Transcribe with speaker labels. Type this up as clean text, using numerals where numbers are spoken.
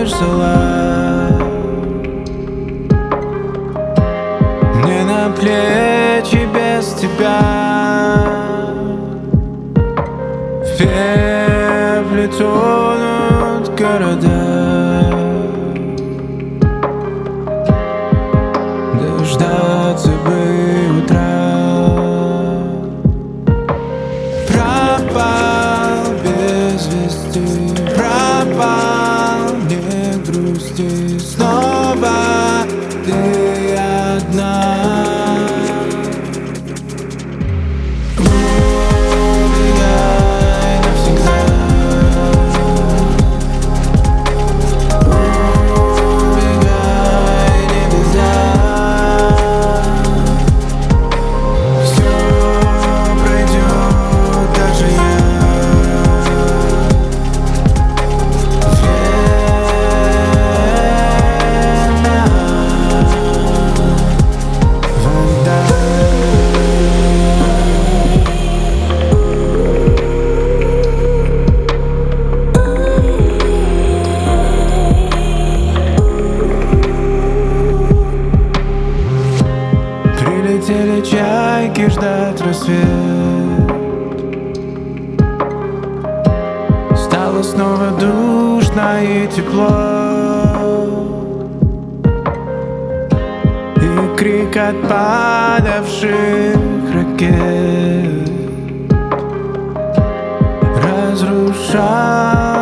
Speaker 1: лишь зола. Мне на плечи без тебя, в пепле тонут города. Дождаться бы утра. Пропал без вести, пропал, не грусти. Снова ты одна. Прилетели чайки ждать рассвет. Стало снова душно и тепло, и крик от падавших ракет разрушал